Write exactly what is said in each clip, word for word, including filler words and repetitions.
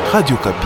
Radio Okapi.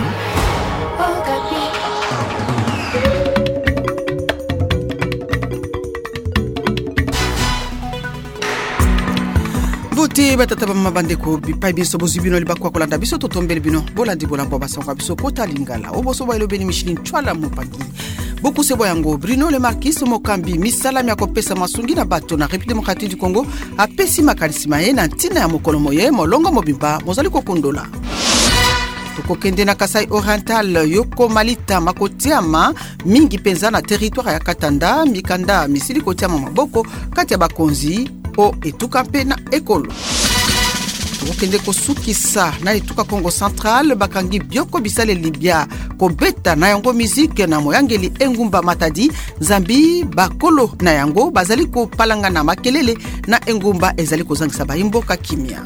Vote batata ba mabandeko bipai biso bozibino libakwa kolanda biso totombele bino bolandi bolambo basonga biso kota lingala oboso ba elobeni mishilin twala mopagi boku sebo yango Bruno Le Marquis Mokambi misala mya kopesa masungi na bato na République démocratique du Congo apesi makalisima ye na ntina ya mokolo moye molongo mobimba mozali kokondola tukokende na Kasai Oriental yoko malita makotiama mingi penza na territoire ya Katanda mikanda misili kotiama maboko kati ya bakonzi o etuka mpe na ekolo tukokende kosukisa na etuka Congo Central bakangi bioko bisale Libya kobeta na yango mizike na moyangeli engumba Matadi Zambi bakolo na yango bazali kopalanga na makelele na engumba ezali kozangisa baimboka kimia.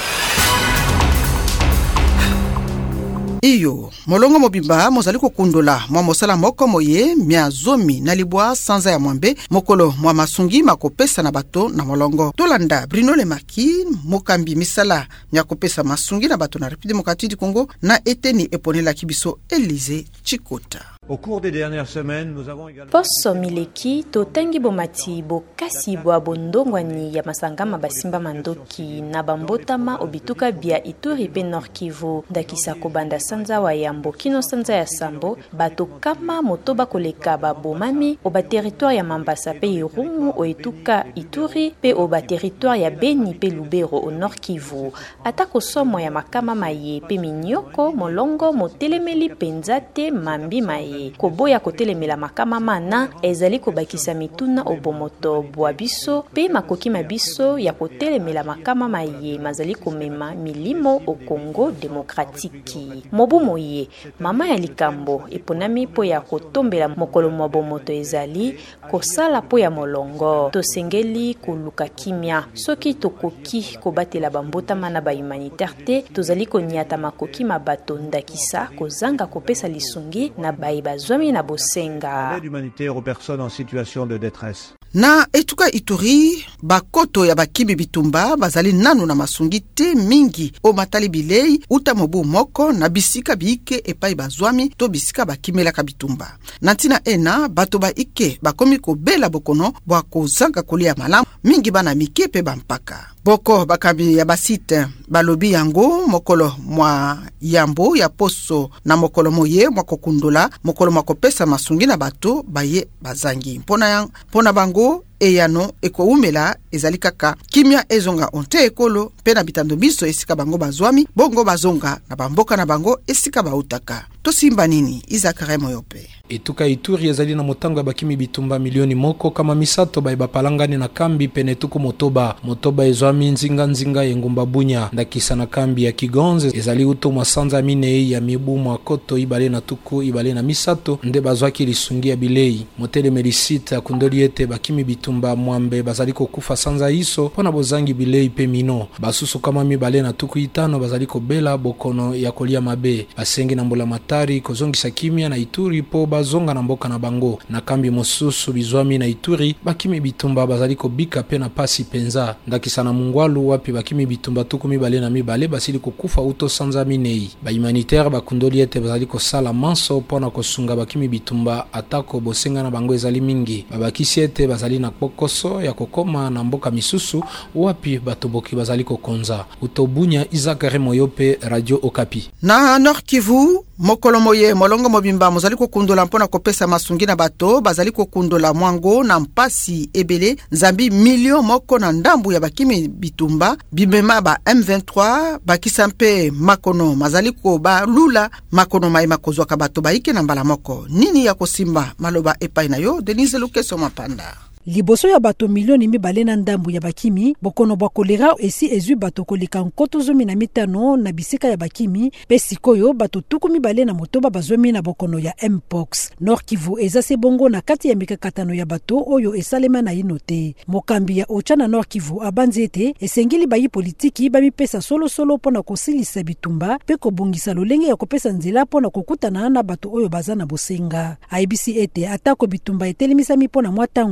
Iyo, molongo mobimba mozali kokundola mwa mosala moko moye mia zomi na libwa sanza ya mwambe mokolo mwa masungi makopesa na bato na molongo. Tolanda Bruno Le Marquis Mokambi misala mia kopesa masungi na bato na République démocratique du Congo na eteni eponela kibiso Elise Chikota. Au cours des dernières semaines, nous avons également Poso mileki totangi bomati bokasi bwa bondongwani ya masangama basimba mandoki na bambotama obituka bia Ituri pe Nord Kivu ndakisa kobanda sanza wa yambo kino sanza ya sambo bato kama motoba koleka babomami oba territoire ya Mambasa pe Irumu oetuka Ituri pe oba territoire ya Beni pe Lubero au Nord Kivu atako somo ya makama maye pe minyoko molongo motelemeli penzate mambi maye koboya kotelemela makama mana ezali kobakisa mituna obomoto bwa biso pe makoki mabiso ya kotelemela makama maye mazali komema milimo o Congo démocratique mobu moye mama ya likambo eponami po ya kotombela mokolo mwa bomoto ezali kosala po ya molongo tosengeli koluka kimia soki tokoki kobatela bambota mana ba humanitaire tozali konyata makoki mabato ndakisa kozanga kopesa lisungi na bai bazwami na bosenga l'aide humanitaire aux personnes en situation de détresse. Na etuka Ituri bakoto ya bakibi bitumba bazali nanu na masungi te mingi o matali bilei uta mobu moko na bisika biike epai bazwami to bisika bakimela kabitumba. Nantina ena bato ba ike bakomi kobela bokono bwa kozanga kolia malamu mingi bana mike pe bampaka. Boko bakabi ya basite balobi yango mokolo mwa yambo ya poso na mokolo moye mwa kokundola mokolo mwa kopesa masungi na bato baye bazangi. Pona yang pona bango eyano eko umela ezali kaka kimia ezonga onte ekolo pe na bitando biso esika bango bazwami bongo bazonga na bamboka na bango esika bautaka. Tosimba nini Izakare Moyope. Etuka Ituri ezali na motango ya bakimi bitumba milioni moko kama misato bai bapalangani na kambi pene tuku motoba motoba ezwami nzinga nzinga yengumba bunya ndakisa na kambi ya Kigonze ezali uto masanza mine ya mibu mwa koto ibale na tuku ibale na misato nde bazwaki lisungi ya bilei motele melisita kundoli ete bakimi bitumba mwambe bazali kokufa sanza iso pona bozangi bilei pe mino basusu kama mibale na tuku itano bazali kobela bokono ya kolia mabe basengi na mbola matari kozongisa kimia na Ituri po bazonga na mboka na bango na kambi mosusu bizwami na Ituri bakimi bitumba bazali kobika pe na pasi penza ndakisa na mungwalu wapi bakimi bitumba tuku mibale na mibale basili kokufa uto sanza minei ba humanitaire bakundoli ete bazali kosala manso pona kosunga bakimi bitumba atako bosenga na bango ezali mingi babakisi ete bazali na pokoso ya kokoma na mboka misusu wapi batoboki bazali kokonza utobunya Izakare Moyope Radio Okapi. Na Nord Kivu mokolo moye molongo mobimba mozali kokundola mpona kopesa masungi na bato bazali kokundola mwango na mpasi ebele Zambi million moko na ndambu ya bakimi bitumba bimema ba M vingt-trois bakisa mpe makono mazali ko ba lula makono mai makozwa ka bato baike na mbala moko nini ya kosimba maloba epai na yo Denise Lukeso Mapanda. Liboso ya bato milioni mibale na ndambu ya bakimi bokono bwa kolera esi ezwi bato koleka nkoto zomi na mitano na bisika ya bakimi pe sikoyo bato tuku mibale na motoba bazwemi na bokono ya Mpox. Nord Kivu eza se bongo na kati ya mikakatano ya bato oyo esalema na inote. Mokambi ya Ocha na Nord Kivu abanzi ete esengili bayi politiki bamipesa solo solo pona kosilisa bitumba pe kobungisa lolenge ya kopesa nzela pona kokutana na bato oyo baza na bosenga. I B C ete atako bitumba etelemisa mipona mwatango ya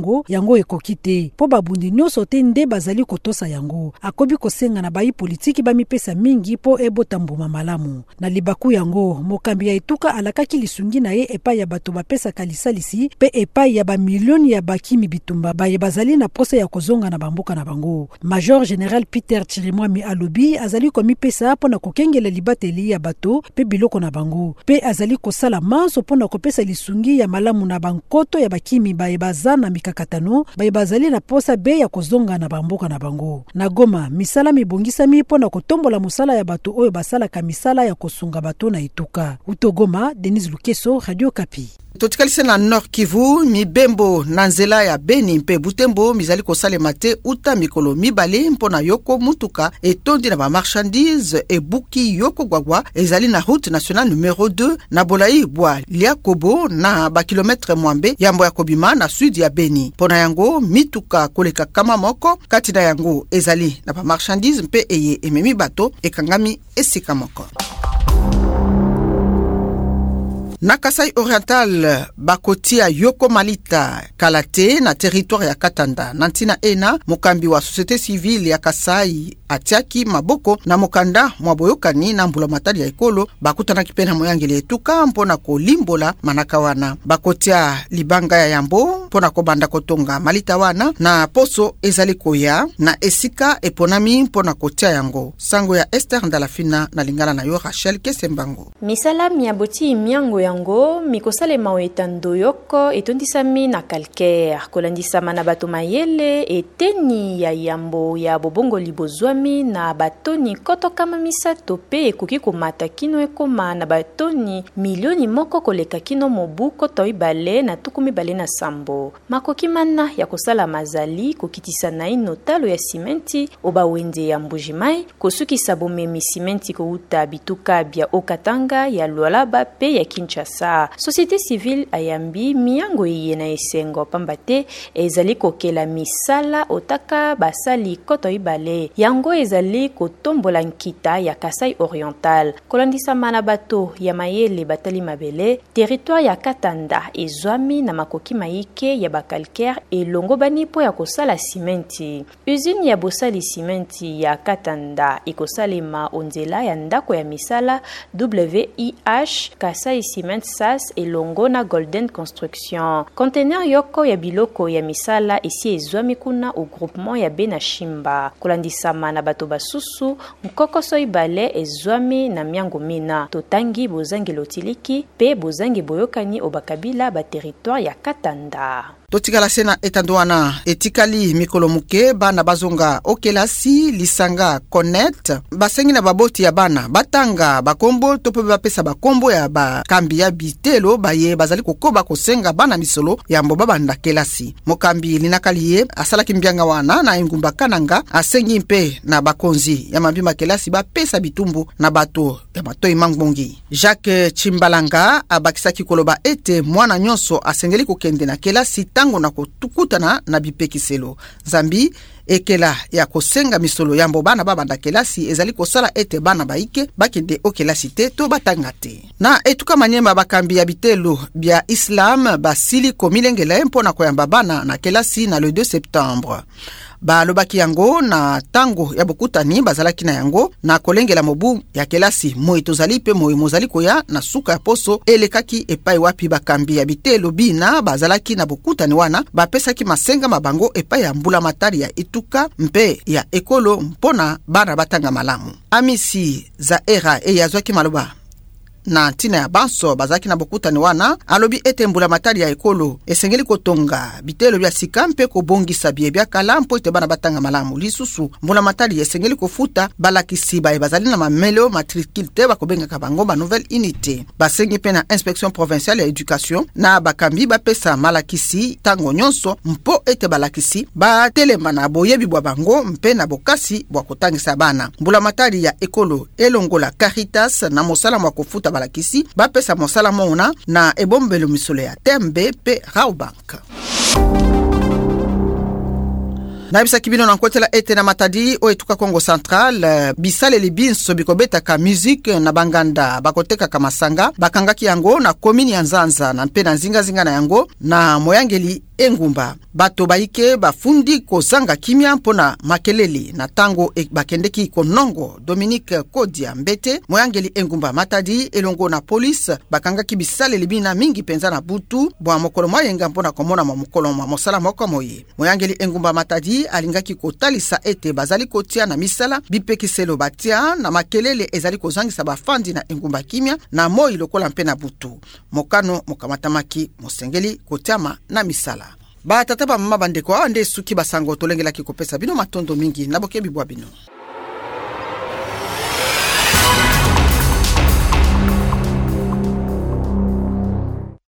yango ekoki te mpo babundi nyonso te nde bazali kotosa yango. Akobi kosenga na bayi politiki bamipesa mingi mpo ebota mbuma malamu. Na libaku yango mokambi ya etuka alakaki lisungi na ye epai ya bato bapesaka lisalisi pe epai ya bamilioni ya bakimi bitumba baye bazali na posa ya kozonga na bamboka na bango. Major General Peter Chirimwami alobi azali komipesa mpo na kokengela libateli ya bato pe biloko na bango pe azali kosala manso mpo na kopesa lisungi ya malamu na bankoto ya bakimi baye baza na mikakatano baye bazali na posa be ya kozonga na bamboka na bango. Na Goma misala mibongisami mpo na kotombola musala ya bato oyo basalaka misala ya kosunga bato na etuka. Utogoma, Denis Lukeso, Radio Kapi. Totikalise na Nord Kivu, mibembo na nzela ya Beni mpe Butembo mizali kosalema te uta mikolo mibale mpona yoko mutuka etondi na ba marchandise ebuki yoko gwagwa ezali na route nationale numéro deux na Bolai bwa Liakobo na ba kilometre mwambe yambo ya kobima na sud ya Beni. Pona yango mituka koleka kama moko kati na yango ezali na ba marchandise mpe eye ememi bato ekangami esika moko. Na Kasai Oriental, bakotia Yoko Malita, Kalate, na territoire ya Katanda. Nantina ena, mokambi wa société civile ya Kasai, atiaki maboko na mokanda mwaboyokani na mbula matali ya ekolo, bakutana kipena moyangele etuka mpona ko limbola manaka wana. Bakotia libanga ya yambo, mpona ko banda kotonga Malita wana, na poso ezali koya, na esika eponami mpona kotia yango. Sango ya Esther Ndalafina na lingala na yo Rachel Kesembango. Misala miaboti miango ya Ngo mikosale mawetando yoko etondisami na calcaire kolandisama na bato mayele eteni ya yambo ya bobongo libozwami na batoni koto kama misato pe ekoki komata kino ekoma na batoni milioni moko koleka kino mobu koto ibale na tukumi bale na sambo. Makoki mana ya kosala mazali kokitisa na ino talo ya simenti oba wende ya mbujimai kosuki sabomemi simenti kouta bituka bia Okatanga ya Lualaba pe ya Kinshasa. Sa société civile ayambi miango iye na esengo pambate ezali kokela misala otaka basali koto ibale yango ezali kotombola nkita ya Kasai Oriental kolandisa mana bato ya mayele batali mabele territoire ya Katanda ezwami na makoki maike ya bakalcaire elongo bani po ya kosala simenti. Usine ya bosali simenti ya Katanda ikosalema onzela ya ndako ya misala W I H Kasai Cement S A S elongo na Golden Construction. Container yoko ya biloko ya misala isi ezwami kuna au groupement ya Benashimba. Kolandisama na bato basusu mkokoso ibale ezwami na miango mina. Totangi bozangi lotiliki pe bozangi boyokani obakabila ba territoire ya Katanda. Totikala sena etandwana etikali mikolo muke bana bazonga okelasi lisanga connect basengi na baboti ya bana batanga bakombo tope bapesa bakombo ya bakambi ya bitelo baye bazali kokoba kosenga bana misolo ya mboba banda kelasi. Mokambi linakaliye asalaki mbianga wana na engumba kananga asengi mpe na bakonzi ya mabima kelasi bapesa bitumbu na bato ya matoi mangbongi. Jacques Chimbalanga abakisaki koloba ete mwana nyonso asengeli kokende na kelasi tango na kotukutana na bipekiselo. Zambi ekela ya kosenga misolo ya mbobana babanda kelasi ezali kosala ete bana baike bakende okelasi te to batanga te. Na etuka manyema bakambi ya bitelo bia Islam basili komilengela mpona koyamba bana na kelasi na le deux septembre. Ba lobaki yango na tango ya bokutani bazalaki na yango na kolengela mobu ya kelasi moi tozali pe moi mozali koya na suka ya poso elekaki epai wapi bakambi ya bitelo bina bazalaki na bokutani wana bapesaki masenga mabango epai ya mbula matari ya ituka mpe ya ekolo mpona bana batanga malamu. Amisi za era e yazwaki maloba na tina ya banso bazaki na bokutani wana alobi ete mbula matari ya ekolo esengeli kotonga bitelo bya sika mpe kobongisa bie bya kala mpo ete bana batanga malamu. Lisusu mbula matari esengeli kofuta balakisi baye bazali na mamelo matricule te bakobengaka bango ba nouvelle unité. Basengi pe na inspection provinciale ya éducation na bakambi bapesa malakisi tango nyonso mpo ete balakisi ba telema na boyebi bwa bango mpe na bokasi bwa kotangisa bana. Mbula matari ya ekolo elongola Caritas na mosala mwa kofuta balakisi bapesa mosala mona na ebombelo misolo ya Tembe pe Raubank. Naibisa kibino na nkotela ete na Matadi o etuka Kongo Central bisale libinso bikobeta ka musique na banganda bakoteka ka masanga bakangaki yango na komini ya Nzanza na mpe na nzinga zinga na yango na moyangeli engumba. Bato baike bafundi kozanga kimia mpona makelele na tango e bakendeki konongo. Dominique Kodia Mbete moyangeli engumba Matadi elongo na police bakangaki bisale libina mingi penza na butu bwa mokolo mayenga mpona komona ma mokolo ma mosala moko moye. Moyangeli engumba Matadi alingaki kotalisa ete bazali kotia na misala bipekiselo batia na makelele ezali kozangisa bafandi na engumba kimia na moi lokola mpe na butu. Mokano mokamatamaki mosengeli kotiama na misala. Ba tata ba mama bandeko ande suki basango tolengelaki kopesa bino matondo mingi na bokebi bwa bino.